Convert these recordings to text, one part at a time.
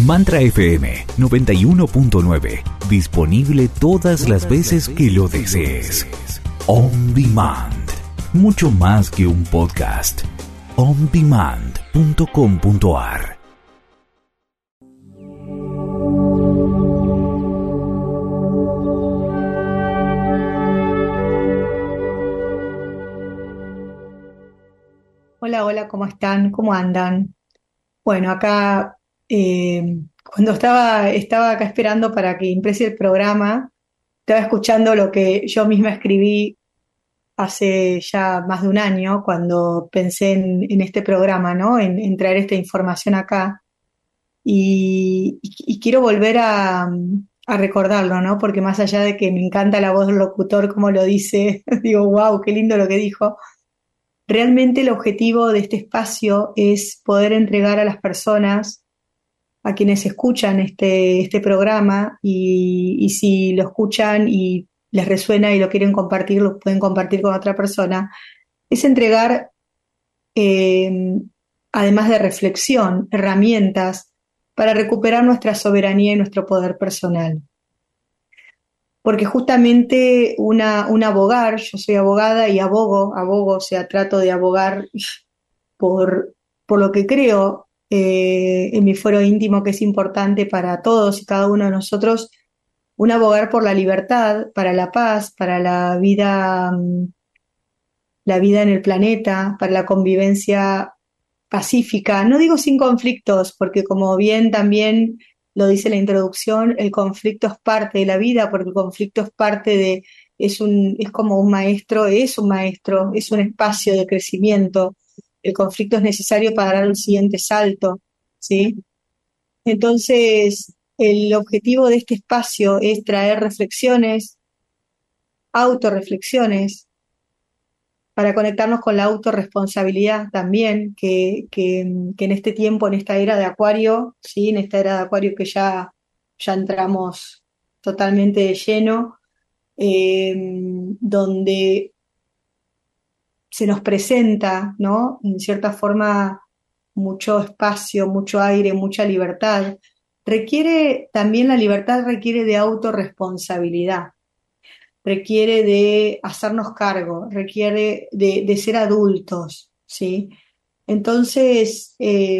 Mantra FM 91.9. Disponible todas las veces que lo desees. On Demand. Mucho más que un podcast. ondemand.com.ar. Hola, hola, ¿cómo están? ¿Cómo andan? Bueno, acá, cuando estaba acá esperando para que imprese el programa, estaba escuchando lo que yo misma escribí hace ya más de un año, cuando pensé en este programa, ¿no? En traer esta información acá. Y quiero volver a recordarlo, ¿no? Porque más allá de que me encanta la voz del locutor, como lo dice, digo, wow, qué lindo lo que dijo. Realmente el objetivo de este espacio es poder entregar a las personas, a quienes escuchan este programa, y si lo escuchan y les resuena y lo quieren compartir, lo pueden compartir con otra persona, es entregar, eh, además de reflexión, herramientas para recuperar nuestra soberanía y nuestro poder personal. Porque justamente un abogar, yo soy abogada y abogo, o sea, trato de abogar por, por lo que creo, en mi fuero íntimo, que es importante para todos y cada uno de nosotros, un abogar por la libertad, para la paz, para la vida en el planeta, para la convivencia pacífica. No digo sin conflictos, porque como bien también lo dice la introducción, el conflicto es parte de la vida, porque el conflicto es parte de, es como un maestro, es un espacio de crecimiento. El conflicto es necesario para dar el siguiente salto, ¿sí? Entonces, el objetivo de este espacio es traer reflexiones, autorreflexiones, para conectarnos con la autorresponsabilidad también, que en este tiempo, en esta era de Acuario, ¿sí? En esta era de Acuario que ya entramos totalmente de lleno, donde se nos presenta, ¿no? En cierta forma, mucho espacio, mucho aire, mucha libertad. También la libertad requiere de autorresponsabilidad, requiere de hacernos cargo, requiere de ser adultos, ¿sí? Entonces,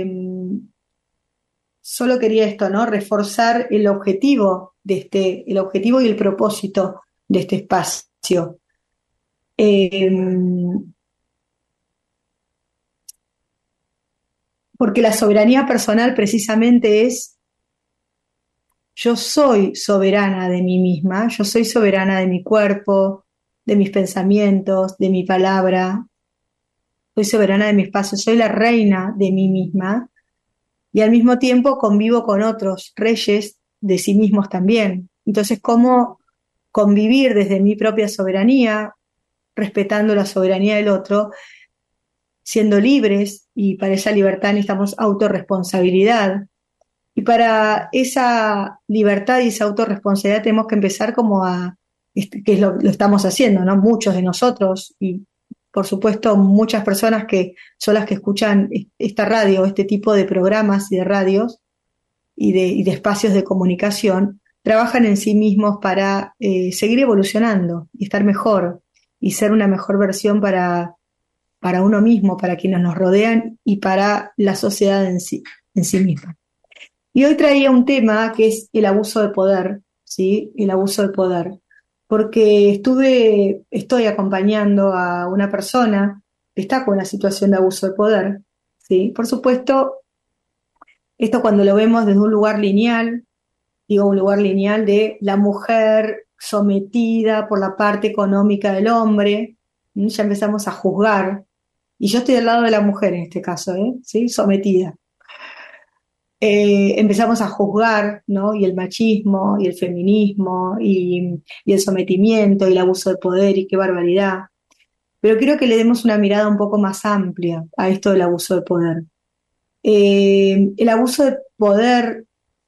solo quería esto, ¿no? Reforzar el objetivo y el propósito de este espacio. Eh, Porque la soberanía personal precisamente es: yo soy soberana de mí misma, yo soy soberana de mi cuerpo, de mis pensamientos, de mi palabra, soy soberana de mi espacio, soy la reina de mí misma, y al mismo tiempo convivo con otros reyes de sí mismos también. Entonces, ¿cómo convivir desde mi propia soberanía, respetando la soberanía del otro, siendo libres? Y para esa libertad necesitamos autorresponsabilidad. Y para esa libertad y esa autorresponsabilidad tenemos que empezar que es lo estamos haciendo, ¿no? Muchos de nosotros, y por supuesto muchas personas que son las que escuchan esta radio, este tipo de programas y de radios y de espacios de comunicación, trabajan en sí mismos para seguir evolucionando y estar mejor y ser una mejor versión para uno mismo, para quienes nos rodean y para la sociedad en sí misma. Y hoy traía un tema que es el abuso de poder, ¿sí? El abuso de poder. Porque estoy acompañando a una persona que está con una situación de abuso de poder, ¿sí? Por supuesto, esto cuando lo vemos desde un lugar lineal, digo un lugar lineal de la mujer sometida por la parte económica del hombre, ya empezamos a juzgar. Y yo estoy del lado de la mujer en este caso, ¿sí? Sometida. Empezamos a juzgar, ¿no? Y el machismo, y el feminismo, y el sometimiento, y el abuso de poder, y qué barbaridad. Pero quiero que le demos una mirada un poco más amplia a esto del abuso de poder. El abuso de poder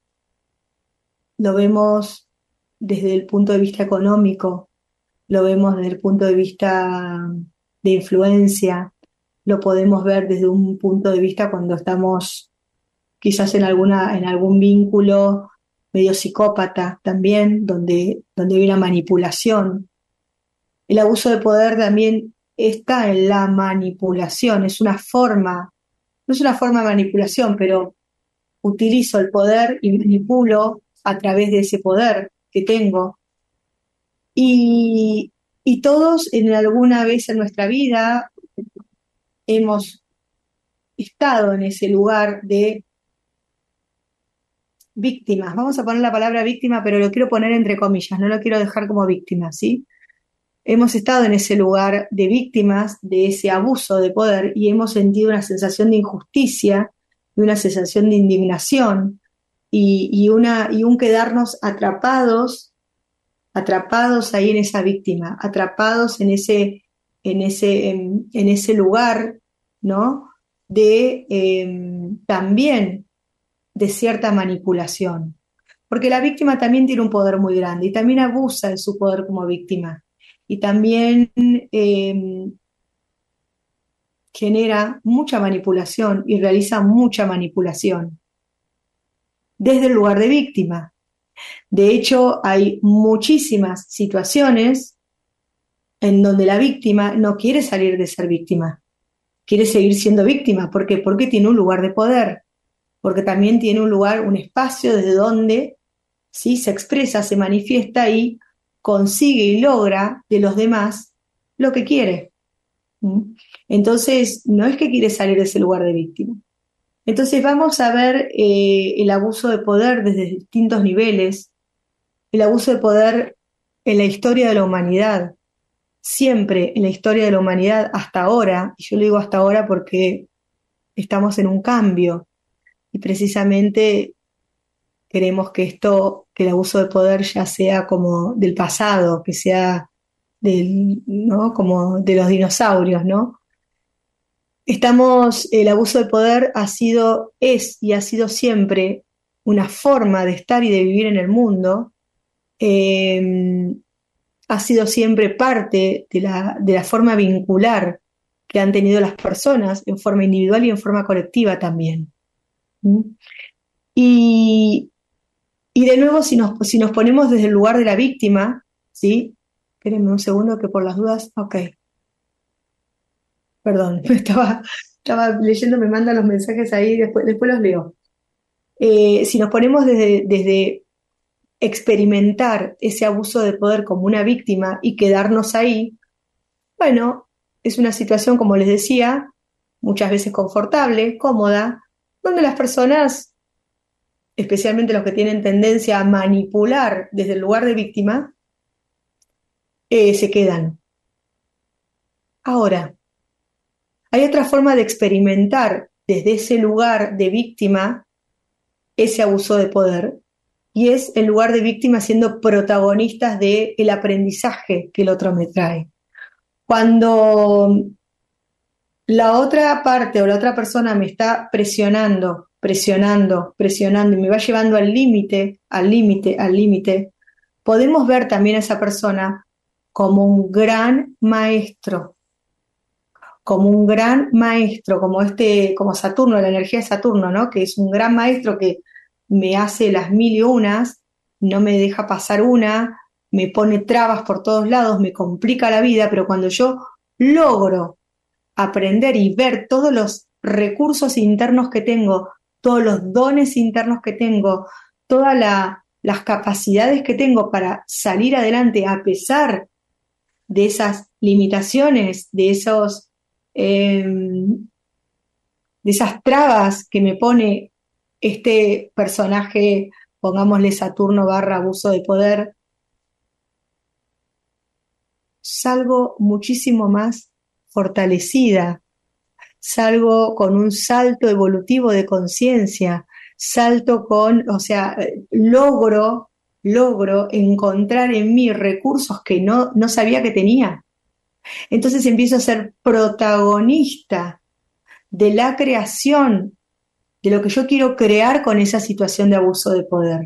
lo vemos desde el punto de vista económico, lo vemos desde el punto de vista de influencia, lo podemos ver desde un punto de vista cuando estamos quizás en algún vínculo medio psicópata también, donde hay una manipulación. El abuso de poder también está en la manipulación, es una forma, no es una forma de manipulación, pero utilizo el poder y manipulo a través de ese poder que tengo. Y, y todos en alguna vez en nuestra vida hemos estado en ese lugar de víctimas. Vamos a poner la palabra víctima, pero lo quiero poner entre comillas, no lo quiero dejar como víctima, ¿sí? Hemos estado en ese lugar de víctimas de ese abuso de poder y hemos sentido una sensación de injusticia y una sensación de indignación y un quedarnos atrapados ahí en esa víctima, atrapados en ese lugar, ¿no? De también de cierta manipulación. Porque la víctima también tiene un poder muy grande y también abusa de su poder como víctima. Y también genera mucha manipulación y realiza mucha manipulación desde el lugar de víctima. De hecho, hay muchísimas situaciones en donde la víctima no quiere salir de ser víctima, quiere seguir siendo víctima. ¿Por qué? Porque tiene un lugar de poder, porque también tiene un lugar, un espacio desde donde ¿sí? Se expresa, se manifiesta y consigue y logra de los demás lo que quiere. ¿Mm? Entonces, no es que quiere salir de ese lugar de víctima. Entonces vamos a ver el abuso de poder desde distintos niveles, el abuso de poder en la historia de la humanidad, siempre en la historia de la humanidad hasta ahora, y yo lo digo hasta ahora porque estamos en un cambio, y precisamente queremos que el abuso de poder ya sea como del pasado, que sea ¿no? Como de los dinosaurios, ¿no? El abuso de poder es y ha sido siempre una forma de estar y de vivir en el mundo, ha sido siempre parte de la forma vincular que han tenido las personas en forma individual y en forma colectiva también. ¿Mm? Y de nuevo, si nos ponemos desde el lugar de la víctima, ¿sí? Espérenme un segundo que por las dudas, ok. Perdón, estaba leyendo, me mandan los mensajes ahí, después los leo. Si nos ponemos desde experimentar ese abuso de poder como una víctima y quedarnos ahí, bueno, es una situación, como les decía, muchas veces confortable, cómoda, donde las personas, especialmente los que tienen tendencia a manipular desde el lugar de víctima, se quedan. Ahora, hay otra forma de experimentar desde ese lugar de víctima ese abuso de poder, y es el lugar de víctima siendo protagonistas del aprendizaje que el otro me trae. Cuando la otra parte o la otra persona me está presionando y me va llevando al límite, podemos ver también a esa persona como un gran maestro, como Saturno, la energía de Saturno, ¿no? Que es un gran maestro que me hace las mil y unas, no me deja pasar una, me pone trabas por todos lados, me complica la vida, pero cuando yo logro aprender y ver todos los recursos internos que tengo, todos los dones internos que tengo, todas las capacidades que tengo para salir adelante a pesar de esas limitaciones, de esas trabas que me pone este personaje, pongámosle Saturno / abuso de poder, salgo muchísimo más fortalecida, salgo con un salto evolutivo de conciencia, logro encontrar en mí recursos que no sabía que tenía. Entonces empiezo a ser protagonista de la creación de lo que yo quiero crear con esa situación de abuso de poder.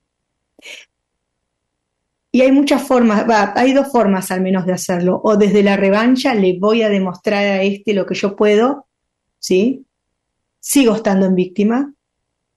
Y hay muchas formas, hay dos formas al menos de hacerlo. O desde la revancha le voy a demostrar a lo que yo puedo, ¿sí? Sigo estando en víctima.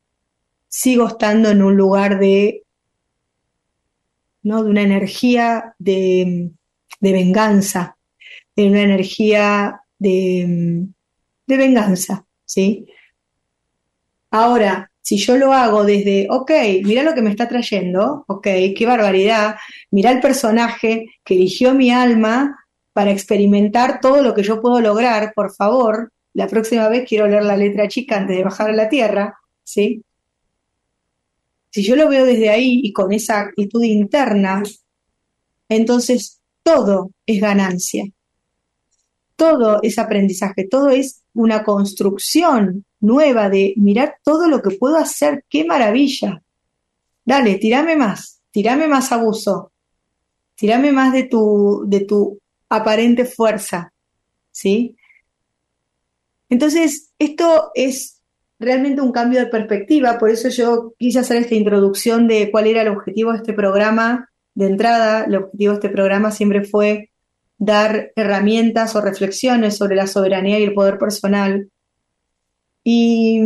sigo estando en un lugar de, ¿no? de una energía de venganza, en una energía de venganza, ¿sí? Ahora, si yo lo hago desde, ok, mira lo que me está trayendo, ok, qué barbaridad, mira el personaje que eligió mi alma para experimentar todo lo que yo puedo lograr, por favor, la próxima vez quiero leer la letra chica antes de bajar a la tierra, ¿sí? Si yo lo veo desde ahí y con esa actitud interna, entonces todo es ganancia, todo es aprendizaje, todo es una construcción nueva de mirar todo lo que puedo hacer, qué maravilla. Dale, tirame más abuso, tirame más de tu aparente fuerza, ¿sí? Entonces, esto es realmente un cambio de perspectiva, por eso yo quise hacer esta introducción de cuál era el objetivo de este programa. De entrada, el objetivo de este programa siempre fue dar herramientas o reflexiones sobre la soberanía y el poder personal. Y,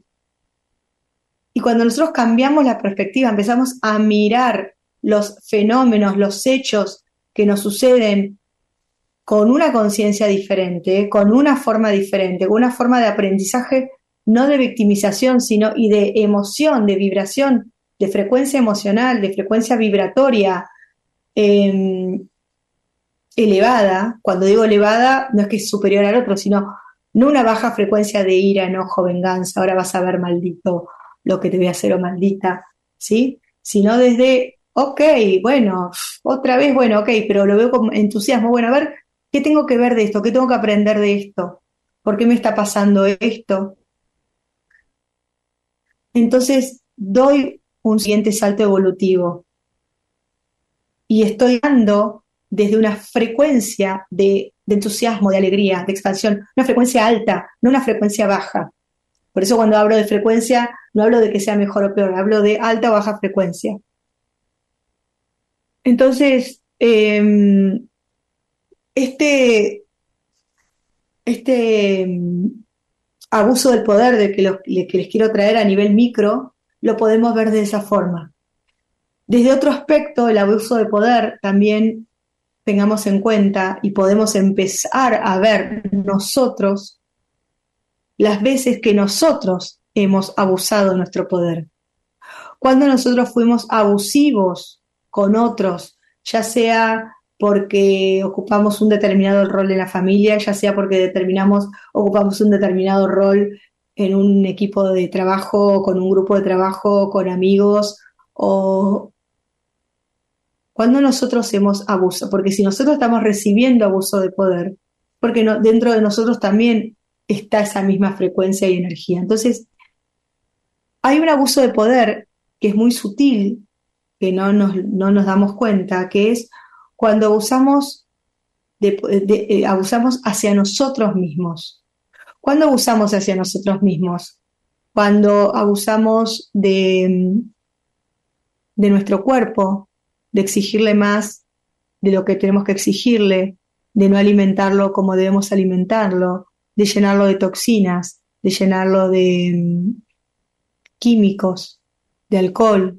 y cuando nosotros cambiamos la perspectiva, empezamos a mirar los fenómenos, los hechos que nos suceden con una conciencia diferente, con una forma diferente, con una forma de aprendizaje, no de victimización, sino y de emoción, de vibración, de frecuencia emocional, de frecuencia vibratoria elevada. Cuando digo elevada, no es que es superior al otro, sino no una baja frecuencia de ira, enojo, venganza, ahora vas a ver maldito lo que te voy a hacer o maldita, ¿sí? Sino desde, ok, bueno, otra vez, bueno, ok, pero lo veo con entusiasmo, bueno, a ver, ¿qué tengo que ver de esto? ¿Qué tengo que aprender de esto? ¿Por qué me está pasando esto? Entonces doy un siguiente salto evolutivo y estoy dando desde una frecuencia de entusiasmo, de alegría, de expansión, una frecuencia alta, no una frecuencia baja. Por eso cuando hablo de frecuencia, no hablo de que sea mejor o peor, hablo de alta o baja frecuencia. Entonces, este abuso del poder que les quiero traer a nivel micro, lo podemos ver de esa forma. Desde otro aspecto, el abuso de poder también tengamos en cuenta y podemos empezar a ver nosotros las veces que nosotros hemos abusado de nuestro poder. Cuando nosotros fuimos abusivos con otros, ya sea porque ocupamos un determinado rol en la familia, ya sea porque ocupamos un determinado rol en un equipo de trabajo, con un grupo de trabajo, con amigos, o cuando nosotros hemos abusado, porque si nosotros estamos recibiendo abuso de poder, porque no, dentro de nosotros también está esa misma frecuencia y energía. Entonces, hay un abuso de poder que es muy sutil, que no nos damos cuenta, que es cuando abusamos hacia nosotros mismos. ¿Cuándo abusamos hacia nosotros mismos? Cuando abusamos de nuestro cuerpo, de exigirle más de lo que tenemos que exigirle, de no alimentarlo como debemos alimentarlo, de llenarlo de toxinas, de llenarlo de químicos, de alcohol,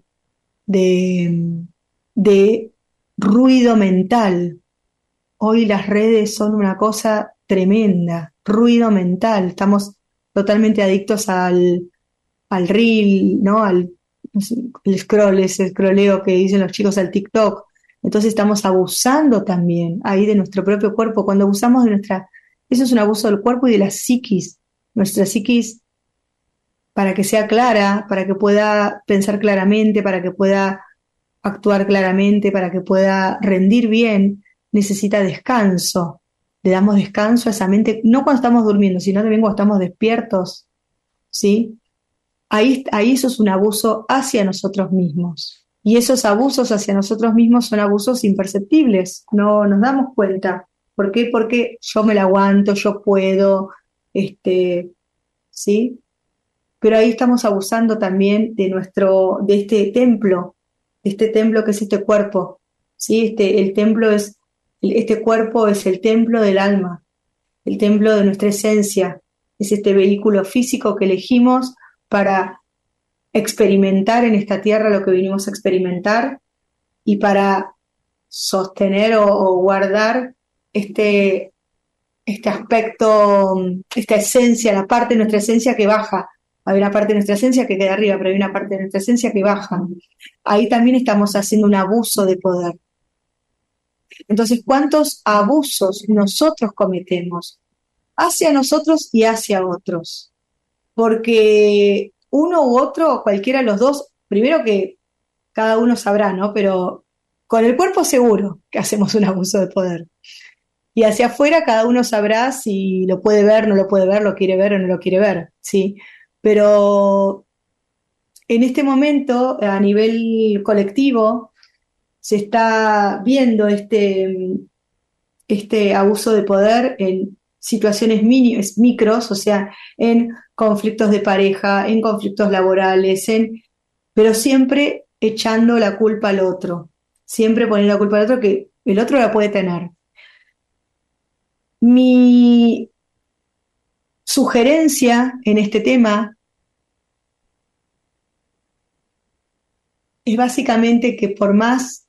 de ruido mental. Hoy las redes son una cosa tremenda, ruido mental. Estamos totalmente adictos al reel, ¿no? El scroll, ese scrolleo que dicen los chicos al TikTok. Entonces estamos abusando también ahí de nuestro propio cuerpo. Cuando abusamos de eso es un abuso del cuerpo y de la psiquis. Nuestra psiquis, para que sea clara, para que pueda pensar claramente, para que pueda actuar claramente, para que pueda rendir bien, necesita descanso. Le damos descanso a esa mente, no cuando estamos durmiendo, sino también cuando estamos despiertos, ¿sí? Ahí eso es un abuso hacia nosotros mismos. Y esos abusos hacia nosotros mismos son abusos imperceptibles, no nos damos cuenta. ¿Por qué? Porque yo me la aguanto, yo puedo, ¿sí? Pero ahí estamos abusando también de este templo que es este cuerpo, ¿sí? Este cuerpo es el templo del alma, el templo de nuestra esencia, es este vehículo físico que elegimos para experimentar en esta tierra lo que vinimos a experimentar y para sostener o guardar este aspecto, esta esencia, la parte de nuestra esencia que baja. Hay una parte de nuestra esencia que queda arriba, pero hay una parte de nuestra esencia que baja. Ahí también estamos haciendo un abuso de poder. Entonces, ¿cuántos abusos nosotros cometemos hacia nosotros y hacia otros? Porque uno u otro, cualquiera de los dos, primero que cada uno sabrá, ¿no? Pero con el cuerpo seguro que hacemos un abuso de poder. Y hacia afuera cada uno sabrá si lo puede ver, no lo puede ver, lo quiere ver o no lo quiere ver, ¿sí? Pero en este momento, a nivel colectivo, se está viendo este abuso de poder en situaciones micros, o sea, en conflictos de pareja, en conflictos laborales, pero siempre echando la culpa al otro, siempre poniendo la culpa al otro que el otro la puede tener. Mi sugerencia en este tema es básicamente que por más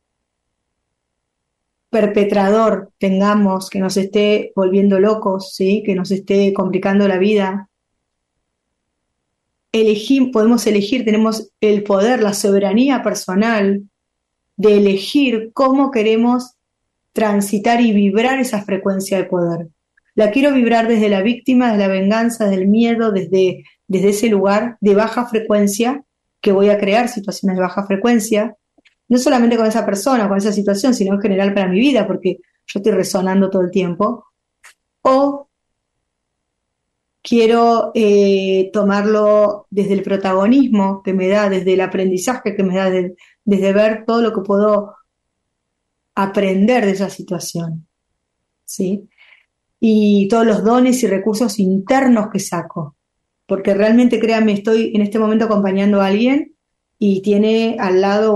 perpetrador tengamos que nos esté volviendo locos, ¿sí? Que nos esté complicando la vida, podemos elegir, tenemos el poder, la soberanía personal de elegir cómo queremos transitar y vibrar esa frecuencia de poder. La quiero vibrar desde la víctima, desde la venganza, desde el miedo, desde ese lugar de baja frecuencia, que voy a crear situaciones de baja frecuencia, no solamente con esa persona, con esa situación, sino en general para mi vida, porque yo estoy resonando todo el tiempo. O quiero tomarlo desde el protagonismo que me da, desde el aprendizaje que me da, desde ver todo lo que puedo aprender de esa situación, ¿sí? Y todos los dones y recursos internos que saco. Porque realmente, créanme, estoy en este momento acompañando a alguien y tiene al lado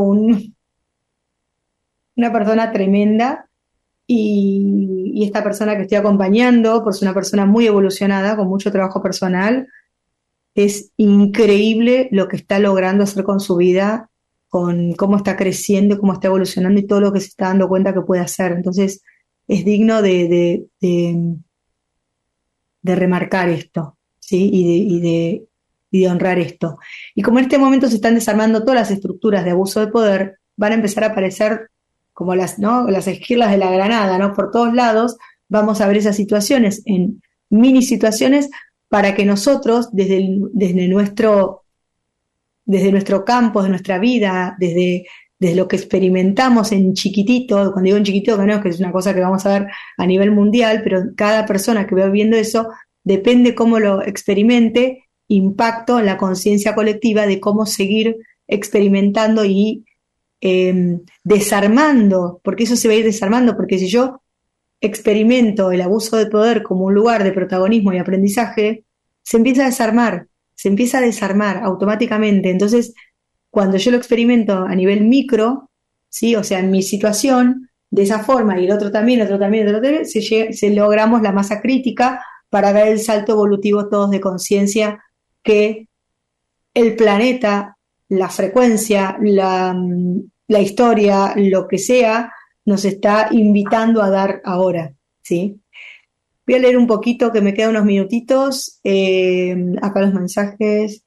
una persona tremenda y esta persona que estoy acompañando, por ser una persona muy evolucionada, con mucho trabajo personal, es increíble lo que está logrando hacer con su vida, con cómo está creciendo, cómo está evolucionando y todo lo que se está dando cuenta que puede hacer. Entonces, es digno de remarcar esto, ¿sí? Y de honrar esto. Y como en este momento se están desarmando todas las estructuras de abuso de poder, van a empezar a aparecer como las esquirlas de la granada, ¿no? Por todos lados vamos a ver esas situaciones en mini situaciones para que nosotros, desde nuestro campo, de nuestra vida, desde lo que experimentamos en chiquitito, cuando digo en chiquitito, que no, que es una cosa que vamos a ver a nivel mundial, pero cada persona que va viendo eso, depende cómo lo experimente, impacto en la conciencia colectiva de cómo seguir experimentando y desarmando, porque eso se va a ir desarmando, porque si yo experimento el abuso de poder como un lugar de protagonismo y aprendizaje, se empieza a desarmar automáticamente. Entonces, cuando yo lo experimento a nivel micro, ¿sí? O sea, en mi situación, de esa forma, y el otro también, se logramos la masa crítica para dar el salto evolutivo todos de conciencia que el planeta, la frecuencia, la historia, lo que sea, nos está invitando a dar ahora, ¿sí? Voy a leer un poquito, que me quedan unos minutitos. Acá los mensajes.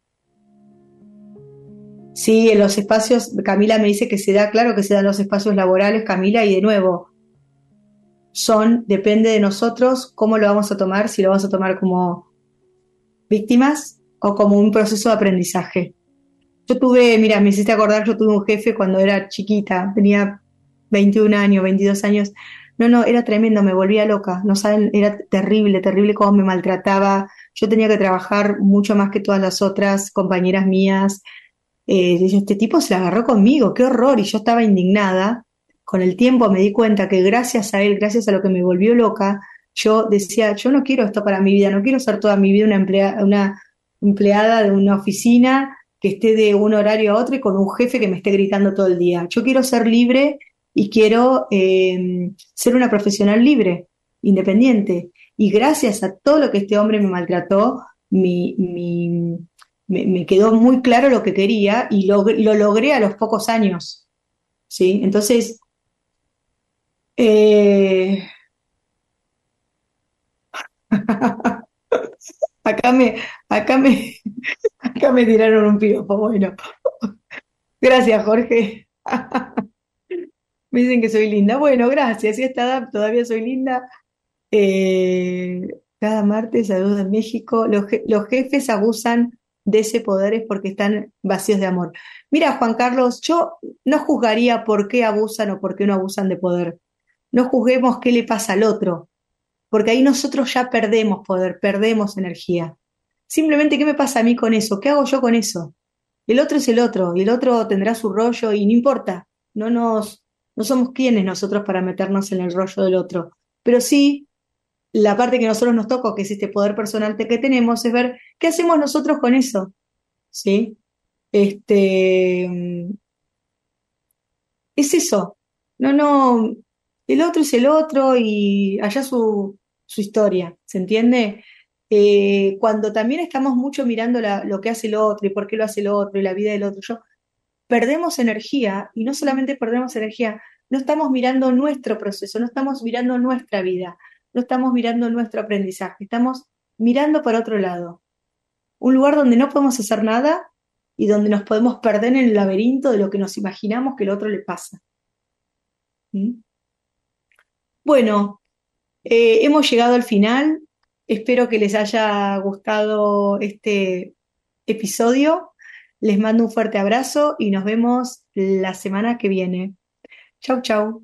Sí, en los espacios, Camila me dice que se da, claro que se dan los espacios laborales, Camila, y de nuevo, depende de nosotros cómo lo vamos a tomar, si lo vamos a tomar como víctimas o como un proceso de aprendizaje. Mira, me hiciste acordar, yo tuve un jefe cuando era chiquita, tenía 21 años, 22 años. No, era tremendo, me volvía loca, no saben, era terrible, terrible cómo me maltrataba. Yo tenía que trabajar mucho más que todas las otras compañeras mías. Este tipo se la agarró conmigo, qué horror, y yo estaba indignada. Con el tiempo me di cuenta que gracias a él, gracias a lo que me volvió loca, yo decía, yo no quiero esto para mi vida, no quiero ser toda mi vida una empleada de una oficina que esté de un horario a otro y con un jefe que me esté gritando todo el día. Yo quiero ser libre y quiero ser una profesional libre, independiente. Y gracias a todo lo que este hombre me maltrató, mi me quedó muy claro lo que quería y lo logré a los pocos años, ¿sí? Entonces, acá me, acá me, acá me tiraron un piropo, bueno. Gracias, Jorge. Me dicen que soy linda. Bueno, gracias. Y a esta edad todavía soy linda. Eh, Cada martes, salud en México. Los jefes abusan de ese poder es porque están vacíos de amor. Mira, Juan Carlos, yo no juzgaría por qué abusan o por qué no abusan de poder. No juzguemos qué le pasa al otro, porque ahí nosotros ya perdemos poder, perdemos energía. Simplemente, ¿qué me pasa a mí con eso? ¿Qué hago yo con eso? El otro es el otro, y el otro tendrá su rollo, y no importa. No somos quienes nosotros para meternos en el rollo del otro. Pero sí, la parte que a nosotros nos toca, que es este poder personal que tenemos, es ver qué hacemos nosotros con eso. ¿Sí? Este, es eso. No, el otro es el otro y allá su historia, ¿se entiende? Cuando también estamos mucho mirando lo que hace el otro y por qué lo hace el otro y la vida del otro, perdemos energía y no solamente perdemos energía, no estamos mirando nuestro proceso, no estamos mirando nuestra vida, no estamos mirando nuestro aprendizaje, estamos mirando para otro lado. Un lugar donde no podemos hacer nada y donde nos podemos perder en el laberinto de lo que nos imaginamos que al otro le pasa. ¿Mm? Bueno, hemos llegado al final. Espero que les haya gustado este episodio. Les mando un fuerte abrazo y nos vemos la semana que viene. Chau, chau.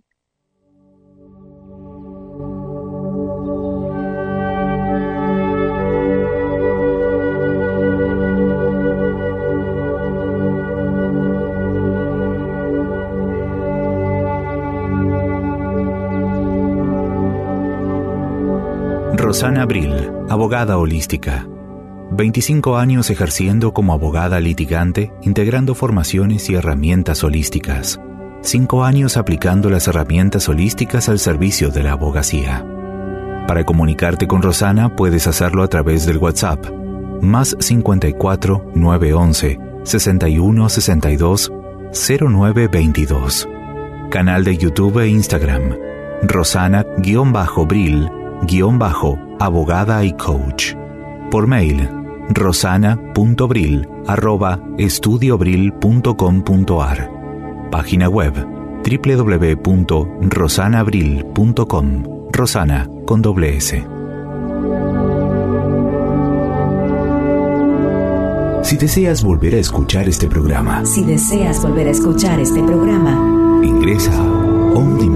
Rosana Abril, abogada holística. 25 años ejerciendo como abogada litigante, integrando formaciones y herramientas holísticas. 5 años aplicando las herramientas holísticas al servicio de la abogacía. Para comunicarte con Rosana puedes hacerlo a través del WhatsApp más 54 911 61 62 0922. Canal de YouTube e Instagram Rosana-Bril-abogada y coach. Por mail rosana.bril@estudiobril.com.ar. Página web www.rosanabril.com. Rosana con doble S. Si deseas volver a escuchar este programa, ingresa a On Demand.